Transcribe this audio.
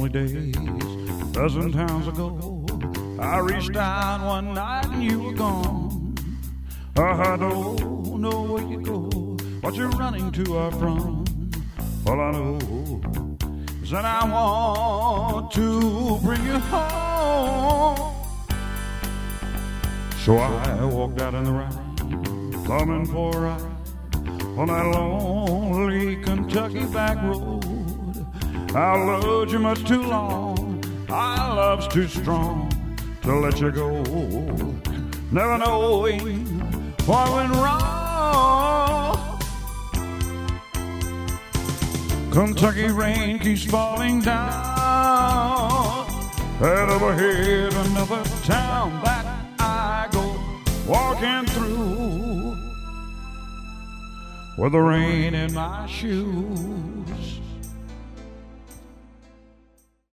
lonely days. A dozen towns ago, I reached out one night and you were gone. I don't know where you go, what you're running to or from. All I know is that I want to bring you home. So I walked out in the rain, thumbing for a ride on that lonely Kentucky back road. I loved you much too long, our love's too strong to let you go. Never knowing what went wrong. Kentucky rain keeps falling down, head over head another town that I go walking through with the rain in my shoes.